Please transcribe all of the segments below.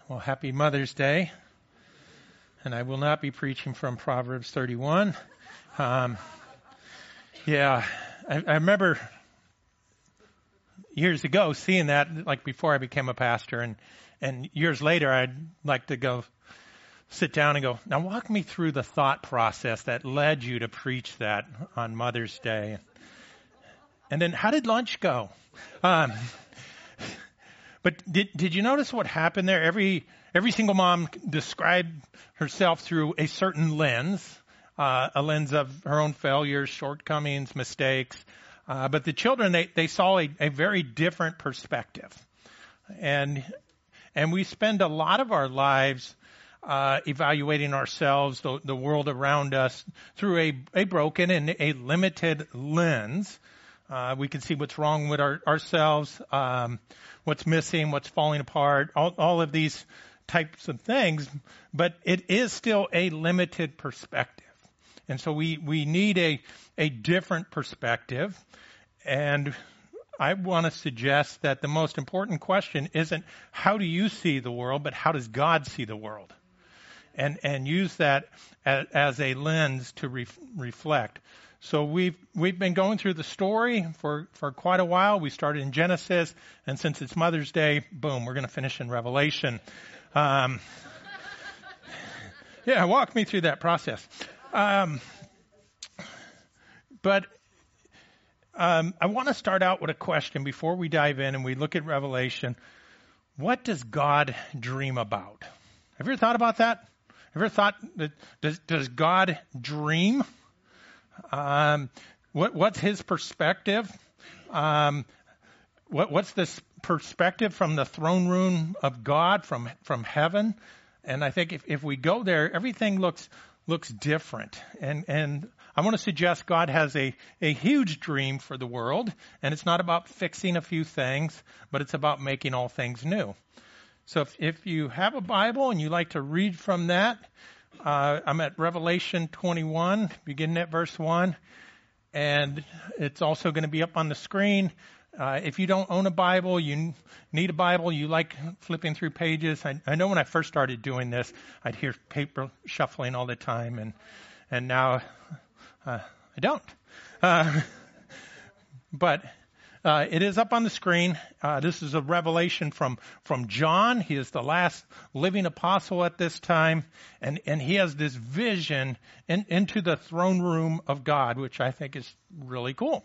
Well, happy Mother's Day. And I will not be preaching from Proverbs 31. I remember years ago seeing that, like before I became a pastor. And years later, I'd like to go sit down and go, now walk me through the thought process that led you to preach that on Mother's Day. And then how did lunch go? But did you notice what happened there? Every single mom described herself through a certain lens, a lens of her own failures, shortcomings, mistakes. But the children, they saw a very different perspective. And we spend a lot of our lives evaluating ourselves, the world around us, through a broken and a limited lens. We can see what's wrong with ourselves, what's missing, what's falling apart, all of these types of things, but it is still a limited perspective. And so we need a different perspective. And I want to suggest that the most important question isn't how do you see the world, but how does God see the world? And use that as a lens to reflect. So we've been going through the story for quite a while. We started in Genesis, and since it's Mother's Day, boom, we're going to finish in Revelation. Walk me through that process. But I want to start out with a question before we dive in and we look at Revelation. What does God dream about? Have you ever thought about that? Have you ever thought that does God dream? What's his perspective? What's this perspective from the throne room of God, from heaven? And I think if we go there, everything looks different. And I want to suggest God has a huge dream for the world, and it's not about fixing a few things, but it's about making all things new. So if you have a Bible and you like to read from that, I'm at Revelation 21, beginning at verse 1, and it's also going to be up on the screen. If you don't own a Bible, you need a Bible, you like flipping through pages. I know when I first started doing this, I'd hear paper shuffling all the time, and now I don't. But it is up on the screen. This is a revelation from John. He is the last living apostle at this time, and he has this vision into the throne room of God, which I think is really cool.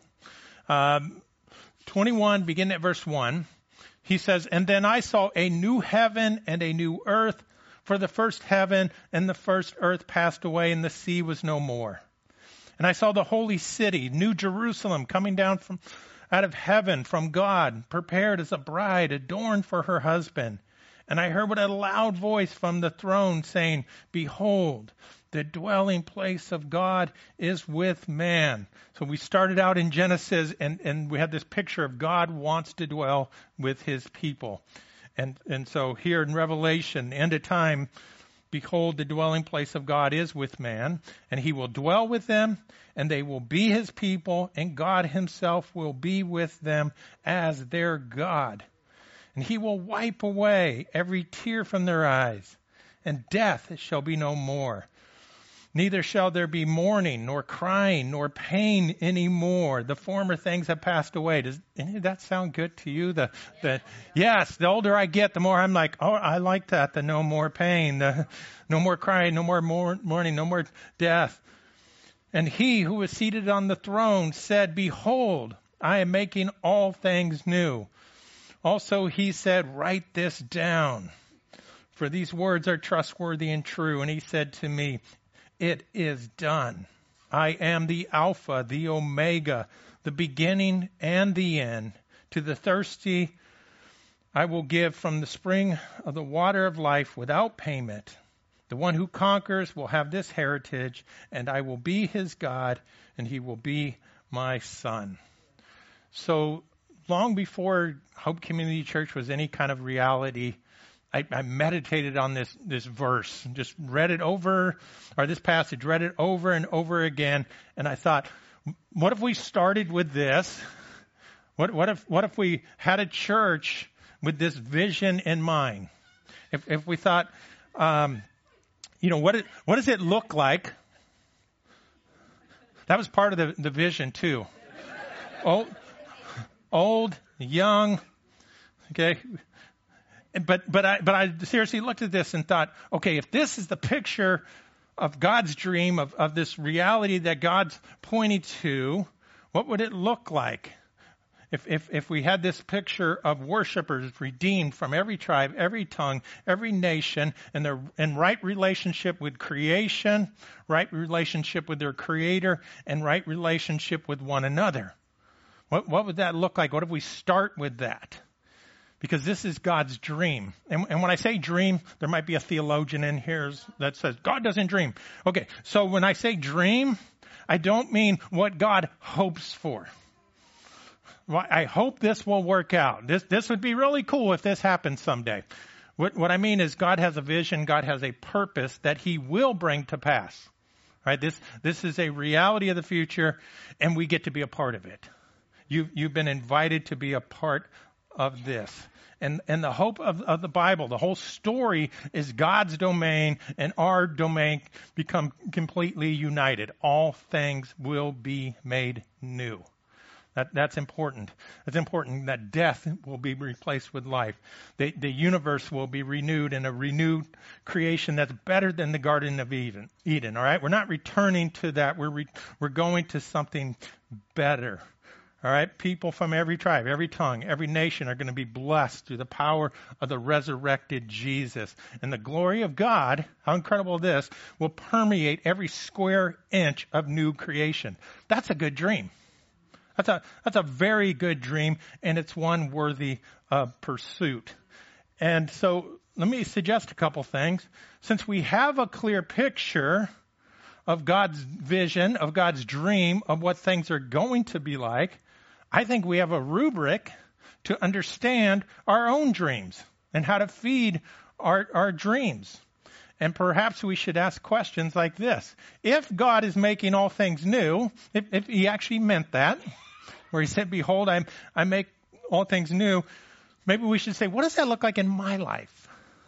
21, beginning at verse 1, he says, "And then I saw a new heaven and a new earth, for the first heaven and the first earth passed away, and the sea was no more. And I saw the holy city, New Jerusalem, coming down out of heaven from God, prepared as a bride adorned for her husband. And I heard with a loud voice from the throne saying, 'Behold, the dwelling place of God is with man.'" So we started out in Genesis, and we had this picture of God wants to dwell with his people. And so here in Revelation, end of time, behold, the dwelling place of God is with man, and he will dwell with them, and they will be his people, and God himself will be with them as their God. And he will wipe away every tear from their eyes, and death shall be no more. Neither shall there be mourning, nor crying, nor pain anymore. The former things have passed away. Does any of that sound good to you? Yes, the older I get, the more I'm like, oh, I like that. The no more pain, no more crying, no more mourning, no more death. And he who was seated on the throne said, "Behold, I am making all things new." Also he said, "Write this down, for these words are trustworthy and true." And he said to me, "It is done. I am the Alpha, the Omega, the beginning and the end. To the thirsty I will give from the spring of the water of life without payment. The one who conquers will have this heritage, and I will be his God, and he will be my son." So long before Hope Community Church was any kind of reality, I meditated on this verse and just read it over, or this passage, read it over and over again. And I thought, what if we started with this? What if we had a church with this vision in mind? If we thought, what does it look like? That was part of the vision too. Old, young, okay. But I seriously looked at this and thought, okay, if this is the picture of God's dream, of this reality that God's pointing to, what would it look like if we had this picture of worshipers redeemed from every tribe, every tongue, every nation, and they're in right relationship with creation, right relationship with their Creator, and right relationship with one another? What would that look like? What if we start with that? Because this is God's dream. And when I say dream, there might be a theologian in here that says, God doesn't dream. Okay, so when I say dream, I don't mean what God hopes for. Well, I hope this will work out. This would be really cool if this happens someday. What I mean is God has a vision, God has a purpose that He will bring to pass. Right? This is a reality of the future, and we get to be a part of it. You've been invited to be a part of this. And the hope of the Bible, the whole story is God's domain and our domain become completely united. All things will be made new. That's important. It's important that death will be replaced with life. The universe will be renewed in a renewed creation that's better than the Garden of Eden. All right, we're not returning to that. We're going to something better. All right, people from every tribe, every tongue, every nation are going to be blessed through the power of the resurrected Jesus. And the glory of God, how incredible this, will permeate every square inch of new creation. That's a good dream. That's a very good dream, and it's one worthy of pursuit. And so let me suggest a couple things. Since we have a clear picture of God's vision, of God's dream, of what things are going to be like, I think we have a rubric to understand our own dreams and how to feed our dreams. And perhaps we should ask questions like this. If God is making all things new, if He actually meant that, where He said, behold, I make all things new, maybe we should say, what does that look like in my life?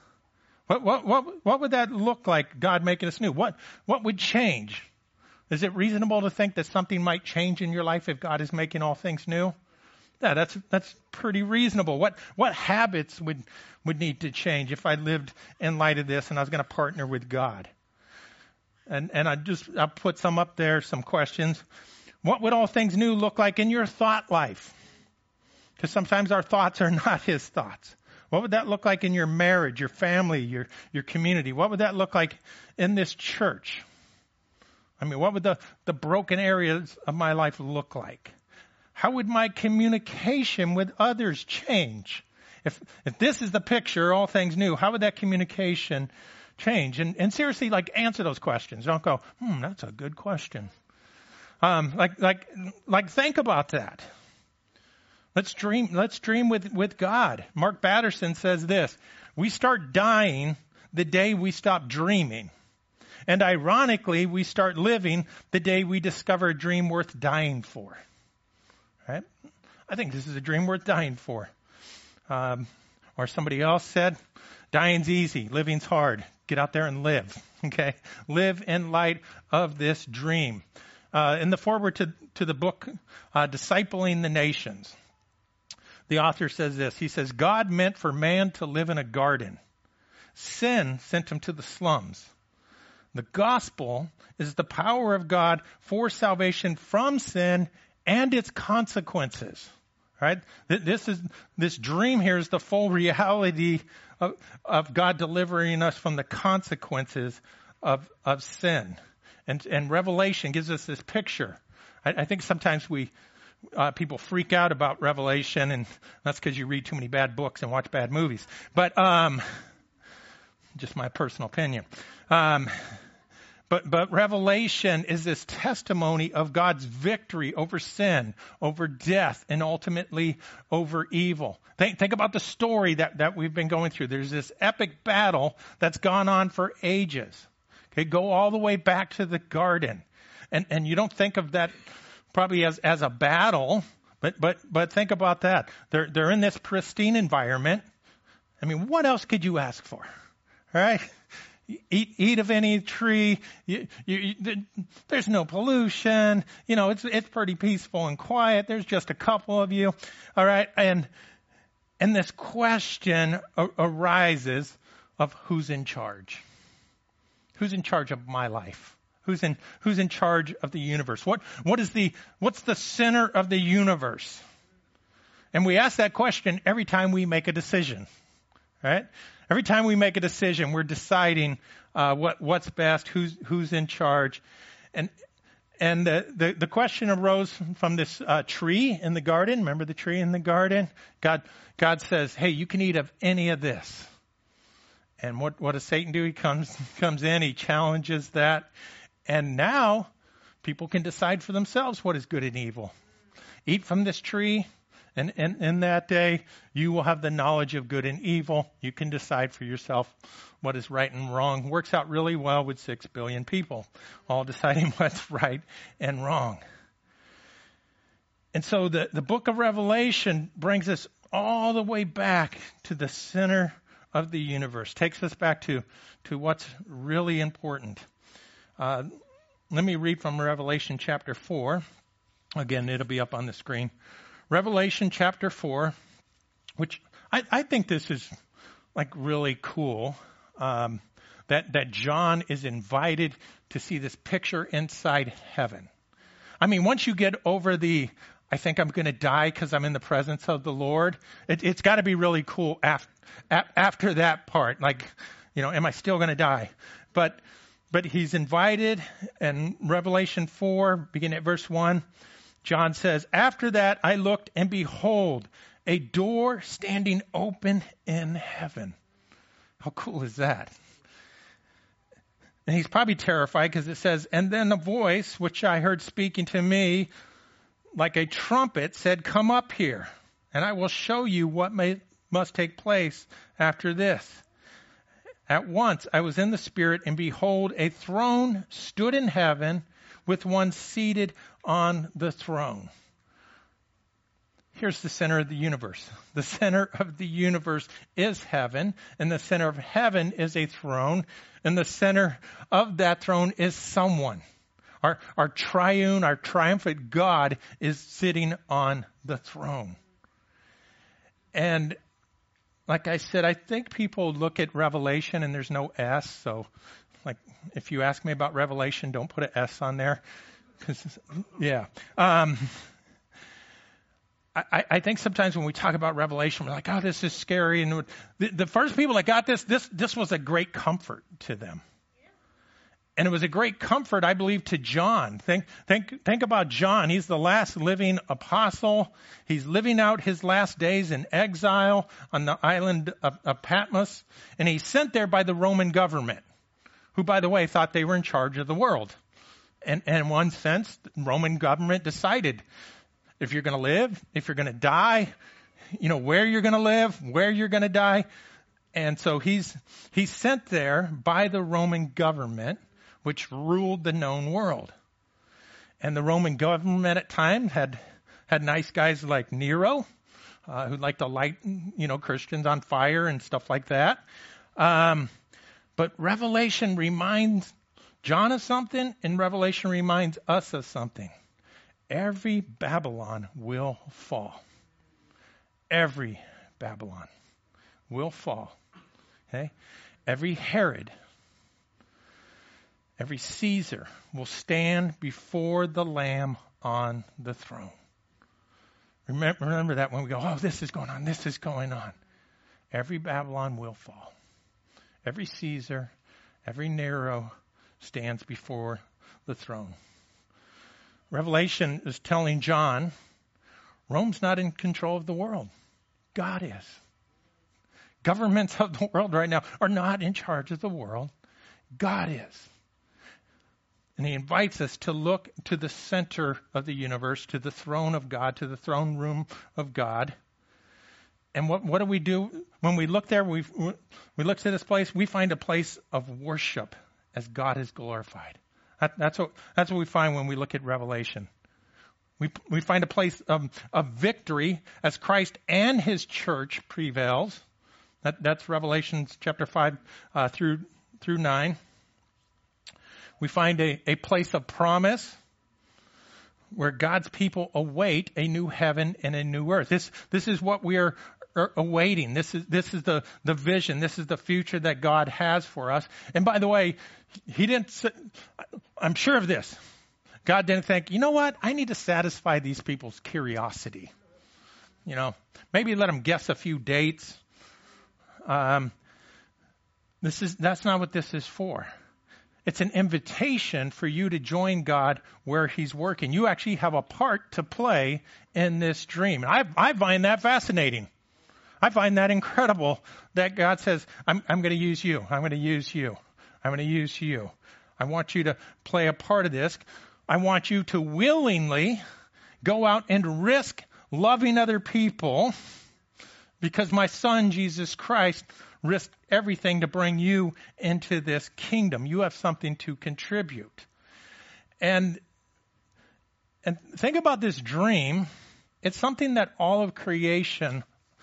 What would that look like, God making us new? What would change? Is it reasonable to think that something might change in your life if God is making all things new? Yeah, that's pretty reasonable. What habits would need to change if I lived in light of this and I was going to partner with God? And I'll put some up there, some questions. What would all things new look like in your thought life? Because sometimes our thoughts are not His thoughts. What would that look like in your marriage, your family, your community? What would that look like in this church? I mean, what would the broken areas of my life look like? How would my communication with others change? If this is the picture, all things new, how would that communication change? And seriously, answer those questions. Don't go, that's a good question. Think about that. Let's dream with God. Mark Batterson says this: we start dying the day we stop dreaming. And ironically, we start living the day we discover a dream worth dying for. Right? I think this is a dream worth dying for. Or somebody else said, dying's easy, living's hard. Get out there and live. Okay? Live in light of this dream. In the foreword to the book, Discipling the Nations, the author says this. He says, God meant for man to live in a garden. Sin sent him to the slums. The gospel is the power of God for salvation from sin and its consequences. Right? This dream here is the full reality of God delivering us from the consequences of sin. And Revelation gives us this picture. I think sometimes people freak out about Revelation, and that's because you read too many bad books and watch bad movies. But just my personal opinion. But Revelation is this testimony of God's victory over sin, over death, and ultimately over evil. Think about the story that we've been going through. There's this epic battle that's gone on for ages. Okay, go all the way back to the garden. And you don't think of that probably as a battle, but think about that. They're in this pristine environment. I mean, what else could you ask for? Right? Eat of any tree. There's no pollution. It's pretty peaceful and quiet. There's just a couple of you. All right. And this question arises of who's in charge. Who's in charge of my life? Who's in charge of the universe? What's the center of the universe? And we ask that question every time we make a decision. Right? Every time we make a decision, we're deciding what's best, who's in charge, and the question arose from this tree in the garden. Remember the tree in the garden? God says, "Hey, you can eat of any of this." And what does Satan do? He comes in, he challenges that, and now people can decide for themselves what is good and evil. Eat from this tree. And in that day, you will have the knowledge of good and evil. You can decide for yourself what is right and wrong. Works out really well with 6 billion people, all deciding what's right and wrong. And so the book of Revelation brings us all the way back to the center of the universe, takes us back to what's really important. Let me read from Revelation chapter 4. Again, it'll be up on the screen. Revelation chapter 4, which I think this is like really cool, that John is invited to see this picture inside heaven. I mean, once you get over I think I'm going to die because I'm in the presence of the Lord, it's got to be really cool after that part. Like, am I still going to die? But he's invited, and Revelation 4, beginning at verse 1, John says, "After that I looked, and behold, a door standing open in heaven." How cool is that? And he's probably terrified because it says, "And then a voice which I heard speaking to me like a trumpet said, 'Come up here, and I will show you what must take place after this.' At once I was in the Spirit, and behold, a throne stood in heaven with one seated on the throne." Here's the center of the universe. The center of the universe is heaven, and the center of heaven is a throne, and the center of that throne is someone. Our triune, our triumphant God is sitting on the throne. And like I said, I think people look at Revelation and there's no S, so like if you ask me about Revelation, don't put an S on there. Yeah. I think sometimes when we talk about Revelation, we're like, oh, this is scary. And the first people that got this was a great comfort to them. And it was a great comfort, I believe, to John. Think about John. He's the last living apostle. He's living out his last days in exile on the island of Patmos. And he's sent there by the Roman government, who, by the way, thought they were in charge of the world. And in one sense, the Roman government decided if you're going to live, if you're going to die, where you're going to live, where you're going to die. And so he's sent there by the Roman government, which ruled the known world. And the Roman government at times had nice guys like Nero, who liked to light, Christians on fire and stuff like that. But Revelation reminds John of something, and Revelation reminds us of something. Every Babylon will fall. Every Babylon will fall. Okay? Every Herod, every Caesar will stand before the Lamb on the throne. Remember that when we go, oh, this is going on, this is going on. Every Babylon will fall. Every Caesar, every Nero stands before the throne. Revelation is telling John, Rome's not in control of the world. God is. Governments of the world right now are not in charge of the world. God is. And he invites us to look to the center of the universe, to the throne of God, to the throne room of God. And what do we do when we look there? We look to this place. We find a place of worship as God is glorified. That's what we find when we look at Revelation. We find a place of victory as Christ and his church prevails. That's Revelations chapter 5 through 9. We find a place of promise where God's people await a new heaven and a new earth. This is what we are awaiting. This is the vision. This is the future that God has for us. And by the way, He didn't. I'm sure of this. God didn't think, you know what? I need to satisfy these people's curiosity. Maybe let them guess a few dates. That's not what this is for. It's an invitation for you to join God where He's working. You actually have a part to play in this dream. I find that fascinating. I find that incredible that God says, I'm going to use you. I'm going to use you. I'm going to use you. I want you to play a part of this. I want you to willingly go out and risk loving other people because my Son, Jesus Christ, risked everything to bring you into this kingdom. You have something to contribute. And think about this dream. It's something that all of creation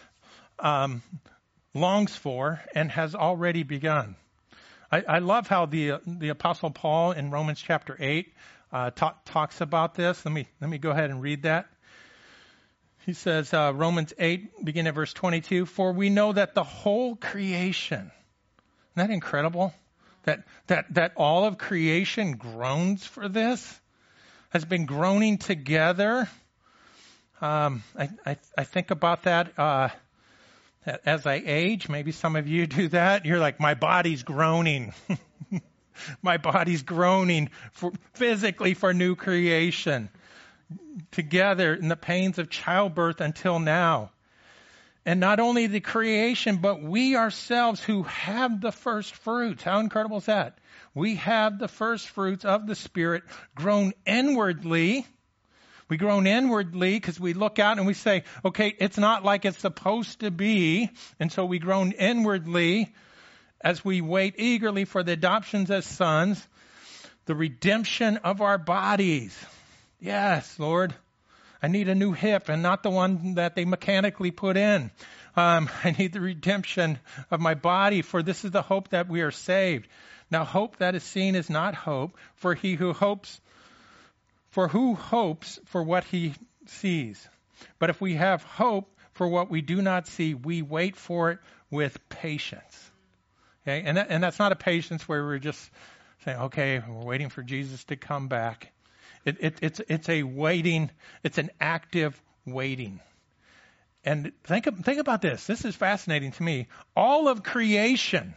longs for and has already begun. I love how the Apostle Paul in Romans chapter 8 talks about this. Let me go ahead and read that. He says, Romans 8, begin at verse 22, for we know that the whole creation, isn't that incredible? That all of creation groans for this, has been groaning together. I think about that as I age. Maybe some of you do that. You're like, my body's groaning. My body's groaning physically for new creation. Together in the pains of childbirth until now. And not only the creation, but we ourselves who have the first fruits. How incredible is that? We have the first fruits of the Spirit grown inwardly. We groan inwardly because we look out and we say, okay, it's not like it's supposed to be. And so we groan inwardly as we wait eagerly for the adoptions as sons, the redemption of our bodies. Yes, Lord, I need a new hip and not the one that they mechanically put in. I need the redemption of my body, for this is the hope that we are saved. Now, hope that is seen is not hope, for who hopes for what he sees. But if we have hope for what we do not see, we wait for it with patience. Okay, and that's not a patience where we're just saying, okay, we're waiting for Jesus to come back. It's a waiting. It's an active waiting. And think about this. This is fascinating to me. All of creation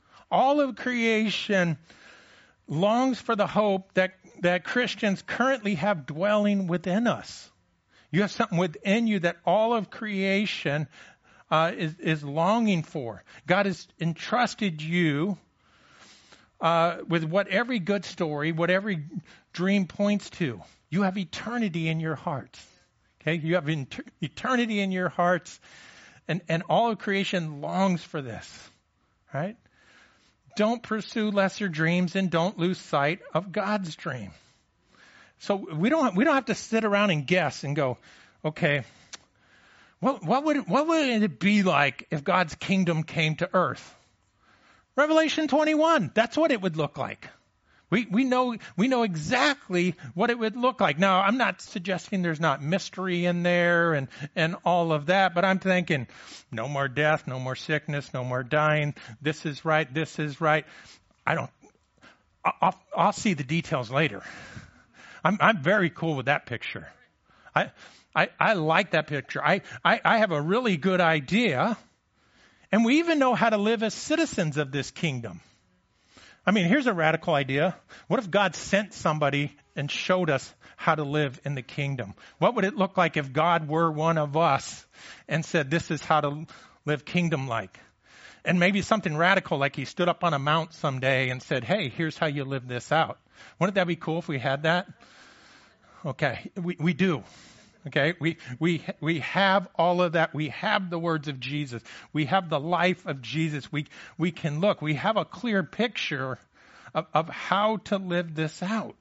longs for the hope that Christians currently have dwelling within us. You have something within you that all of creation is longing for. God has entrusted you with what every good story, what every dream points to. You have eternity in your hearts. Okay, you have eternity in your hearts, and all of creation longs for this. Right? Don't pursue lesser dreams and don't lose sight of God's dream. So we don't have to sit around and guess and go, okay, what would it be like if God's kingdom came to earth? Revelation 21, that's what it would look like. We know exactly what it would look like. Now, I'm not suggesting there's not mystery in there and all of that, but I'm thinking no more death, no more sickness, no more dying. This is right. This is right. I'll see the details later. I'm very cool with that picture. I like that picture. I have a really good idea, and we even know how to live as citizens of this kingdom. I mean, here's a radical idea. What if God sent somebody and showed us how to live in the kingdom? What would it look like if God were one of us and said, this is how to live kingdom-like? And maybe something radical, like he stood up on a mount someday and said, hey, here's how you live this out. Wouldn't that be cool if we had that? Okay, we do. Okay, we have all of that. We have the words of Jesus. We have the life of Jesus. We can look. We have a clear picture of how to live this out.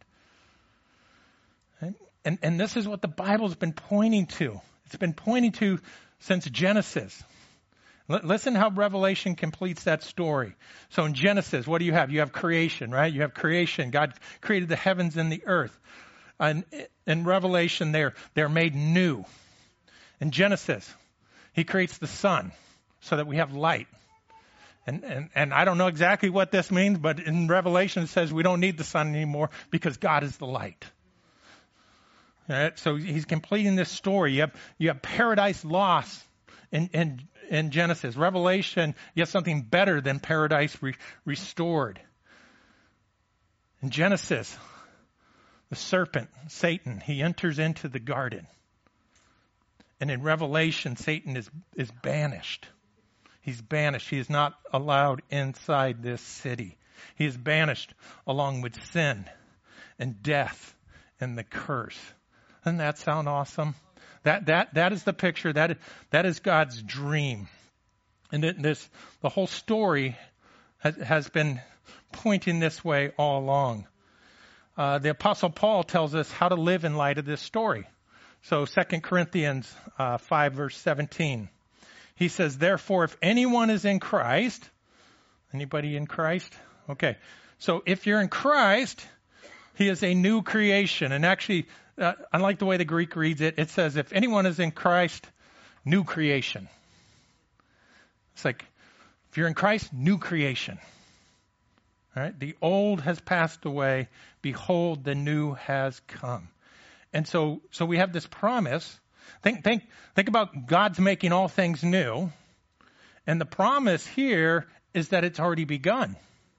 And this is what the Bible's been pointing to. It's been pointing to since Genesis. Listen how Revelation completes that story. So in Genesis, what do you have? You have creation, right? You have creation. God created the heavens and the earth. And in Revelation, they're made new. In Genesis, he creates the sun so that we have light. And I don't know exactly what this means, but in Revelation it says we don't need the sun anymore because God is the light. All right, so he's completing this story. You have paradise lost in Genesis. Revelation, you have something better than paradise restored. In Genesis, the serpent, Satan, he enters into the garden. And in Revelation, Satan is banished. He's banished. He is not allowed inside this city. He is banished along with sin and death and the curse. Doesn't that sound awesome? That is the picture. That is God's dream. And the whole story has been pointing this way all along. The Apostle Paul tells us how to live in light of this story. So 2 Corinthians 5 verse 17. He says, therefore, if anyone is in Christ, anybody in Christ? Okay. So if you're in Christ, he is a new creation. And actually, I like the way the Greek reads it. It says, if anyone is in Christ, new creation. It's like, if you're in Christ, new creation. All right. The old has passed away. Behold, the new has come. And so we have this promise. Think about God's making all things new. And the promise here is that it's already begun.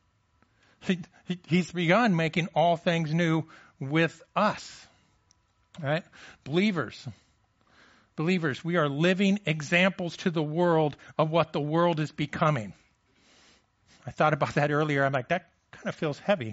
He's begun making all things new with us. All right? Believers, we are living examples to the world of what the world is becoming. I thought about that earlier. I'm like, that kind of feels heavy.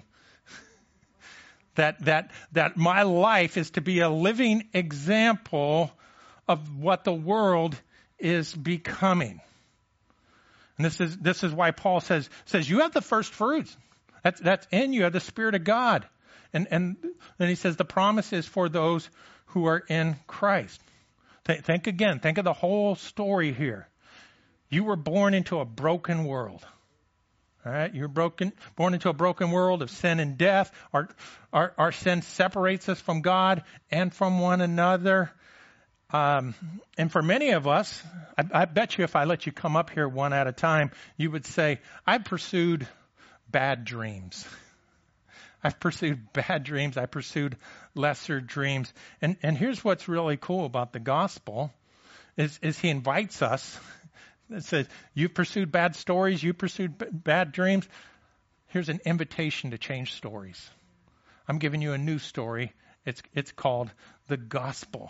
That my life is to be a living example of what the world is becoming. And this is why Paul says you have the first fruits. That's in you. You have the Spirit of God. And then he says the promise is for those who are in Christ. Think again. Think of the whole story here. You were born into a broken world. All right, you're born into a broken world of sin and death. Our sin separates us from God and from one another. And for many of us, I bet you if I let you come up here one at a time, you would say, I pursued bad dreams. I've pursued bad dreams. I pursued lesser dreams. And here's what's really cool about the gospel is he invites us. It says, you've pursued bad stories, you pursued bad dreams. Here's an invitation to change stories. I'm giving you a new story. It's called the gospel.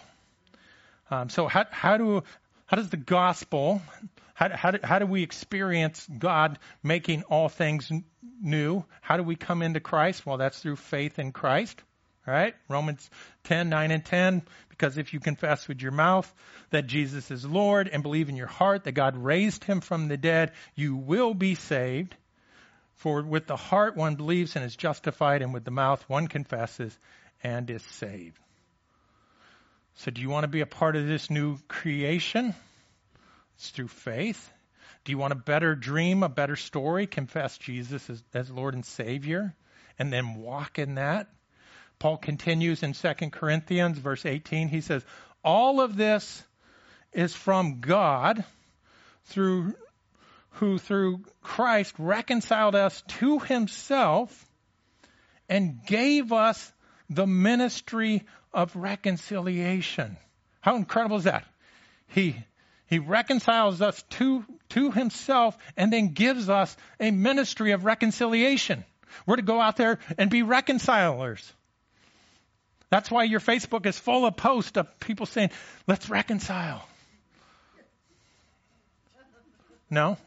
So how does the gospel, how do we experience God making all things new? How do we come into Christ? Well, that's through faith in Christ. All right? Romans 10, 9 and 10. Because if you confess with your mouth that Jesus is Lord and believe in your heart that God raised him from the dead, you will be saved. For with the heart one believes and is justified, and with the mouth one confesses and is saved. So do you want to be a part of this new creation? It's through faith. Do you want a better dream, a better story? Confess Jesus as Lord and Savior and then walk in that. Paul continues in 2 Corinthians verse 18. He says, all of this is from God who through Christ reconciled us to himself and gave us the ministry of reconciliation. How incredible is that? He reconciles us to himself and then gives us a ministry of reconciliation. We're to go out there and be reconcilers. That's why your Facebook is full of posts of people saying, let's reconcile. No?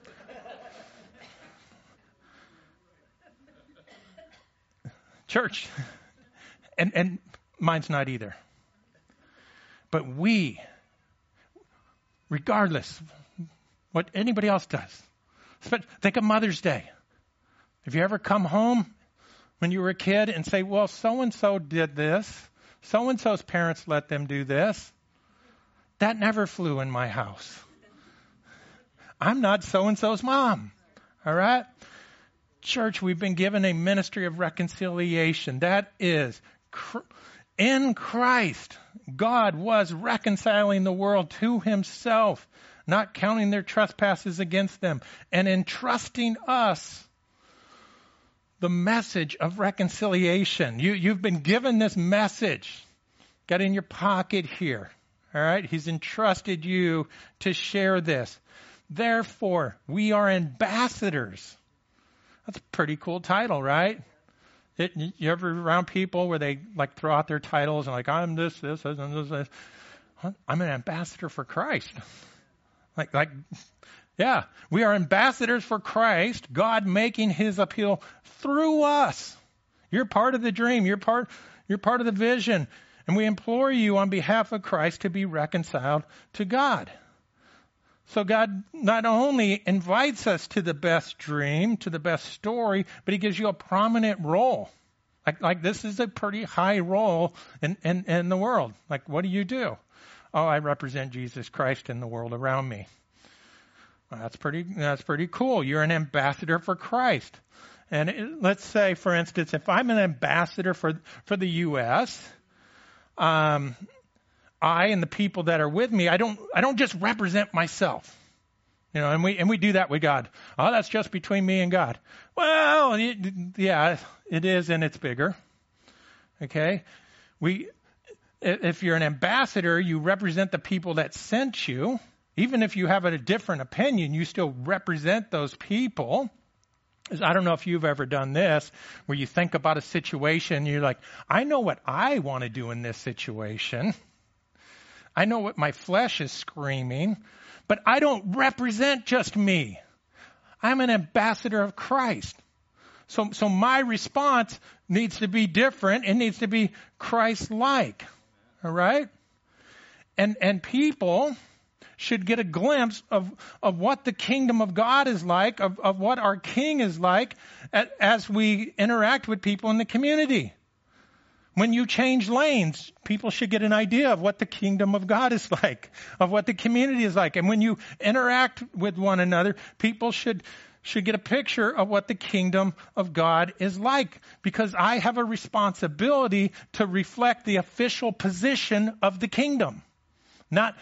Church. And mine's not either. But we, regardless what anybody else does, think of Mother's Day. Have you ever come home when you were a kid and say, well, so-and-so did this. So-and-so's parents let them do this. That never flew in my house. I'm not so-and-so's mom. All right? Church, we've been given a ministry of reconciliation. That is, in Christ, God was reconciling the world to himself, not counting their trespasses against them, and entrusting us the message of reconciliation. You've been given this message. Got it in your pocket here. All right? He's entrusted you to share this. Therefore, we are ambassadors. That's a pretty cool title, right? You ever around people where they like throw out their titles and like, I'm this, and this. I'm an ambassador for Christ. Yeah, we are ambassadors for Christ, God making his appeal through us. You're part of the dream. You're part of the vision. And we implore you on behalf of Christ to be reconciled to God. So God not only invites us to the best dream, to the best story, but he gives you a prominent role. Like this is a pretty high role in the world. Like, what do? Oh, I represent Jesus Christ in the world around me. Well, that's pretty cool. You're an ambassador for Christ. And let's say, for instance, if I'm an ambassador for the U.S., I and the people that are with me, I don't just represent myself. You know, and we do that with God. Oh, that's just between me and God. Well, it is, and it's bigger. Okay? If you're an ambassador, you represent the people that sent you. Even if you have a different opinion, you still represent those people. I don't know if you've ever done this, where you think about a situation, you're like, I know what I want to do in this situation. I know what my flesh is screaming, but I don't represent just me. I'm an ambassador of Christ. So my response needs to be different. It needs to be Christ-like. All right? And people should get a glimpse of what the kingdom of God is like, of what our King is like as we interact with people in the community. When you change lanes, people should get an idea of what the kingdom of God is like, of what the community is like. And when you interact with one another, people should get a picture of what the kingdom of God is like. Because I have a responsibility to reflect the official position of the kingdom. Not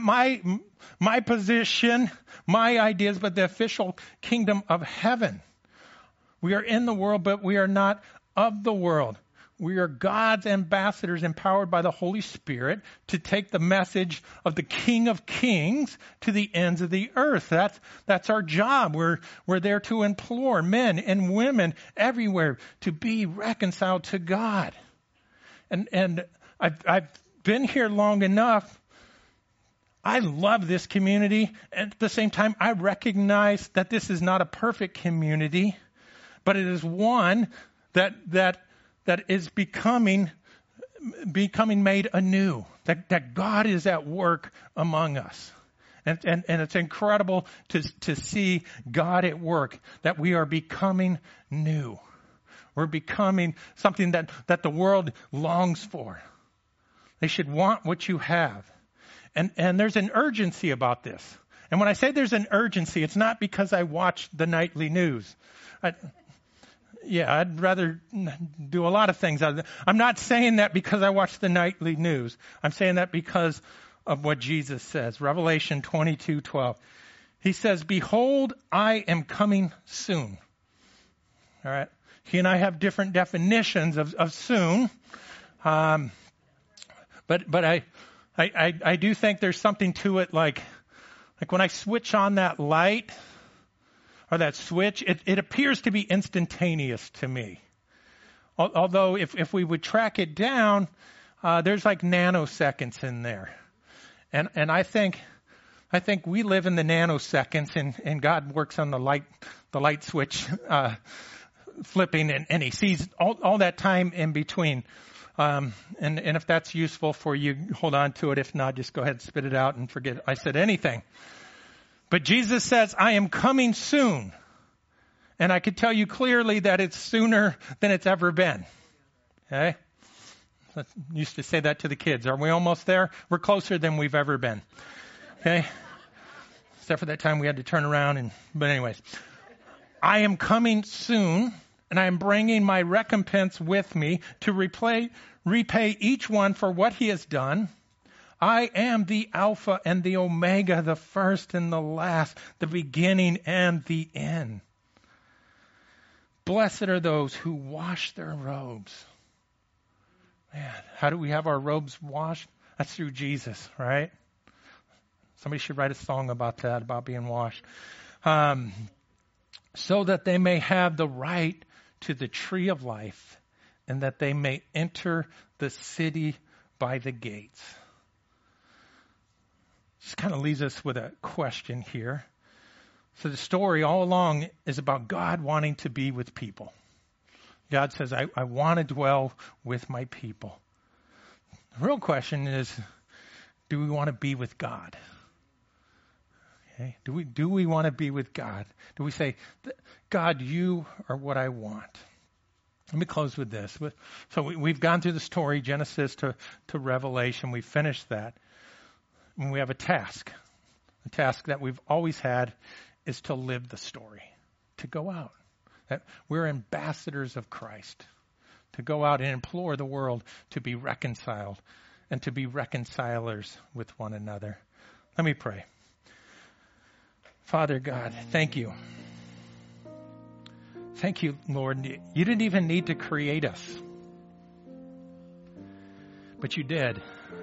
my position, my ideas, but the official kingdom of heaven. We are in the world, but we are not of the world. We are God's ambassadors empowered by the Holy Spirit to take the message of the King of Kings to the ends of the earth. That's our job. We're there to implore men and women everywhere to be reconciled to God. And I've been here long enough. I love this community. At the same time, I recognize that this is not a perfect community, but it is one that is becoming made anew. That God is at work among us. And it's incredible to see God at work, that we are becoming new. We're becoming something that the world longs for. They should want what you have. And there's an urgency about this. And when I say there's an urgency, it's not because I watch the nightly news. I'd rather do a lot of things. I'm not saying that because I watch the nightly news. I'm saying that because of what Jesus says. Revelation 22:12. He says, "Behold, I am coming soon." All right. He and I have different definitions of soon. But I do think there's something to it, like when I switch on that light or that switch, it appears to be instantaneous to me. Although if we would track it down, there's like nanoseconds in there. And I think we live in the nanoseconds, and God works on the light switch flipping, and he sees all that time in between. And if that's useful for you, hold on to it. If not, just go ahead and spit it out and forget I said anything. But Jesus says, I am coming soon. And I could tell you clearly that it's sooner than it's ever been. Okay? I used to say that to the kids. Are we almost there? We're closer than we've ever been. Okay? Except for that time we had to turn around but anyways. I am coming soon, and I am bringing my recompense with me to repay each one for what he has done. I am the Alpha and the Omega, the first and the last, the beginning and the end. Blessed are those who wash their robes. Man, how do we have our robes washed? That's through Jesus, right? Somebody should write a song about that, about being washed. So that they may have the right to the tree of life, and that they may enter the city by the gates. This kind of leaves us with a question here. So the story all along is about God wanting to be with people. God says, I want to dwell with my people. The real question is, do we want to be with God? Okay. Do we want to be with God? Do we say, God, you are what I want? Let me close with this. So we've gone through the story, Genesis to Revelation. We finished that. And we have a task. The task that we've always had is to live the story, to go out. That we're ambassadors of Christ, to go out and implore the world to be reconciled and to be reconcilers with one another. Let me pray. Father God, thank you. Thank you, Lord. You didn't even need to create us, but you did.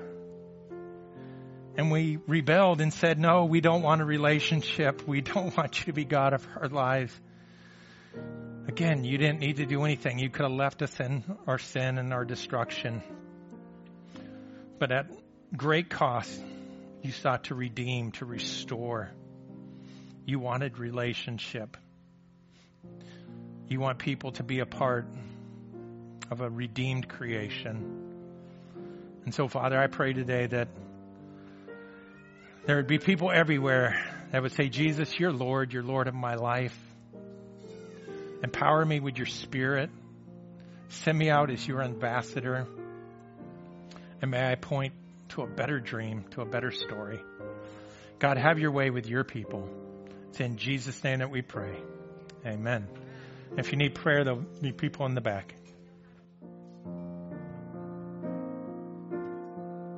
And we rebelled and said, no, we don't want a relationship. We don't want you to be God of our lives. Again, you didn't need to do anything. You could have left us in our sin and our destruction. But at great cost, you sought to redeem, to restore. You wanted relationship. You want people to be a part of a redeemed creation. And so, Father, I pray today that there would be people everywhere that would say, Jesus, you're Lord of my life. Empower me with your Spirit. Send me out as your ambassador. And may I point to a better dream, to a better story. God, have your way with your people. It's in Jesus' name that we pray. Amen. If you need prayer, there'll be people in the back.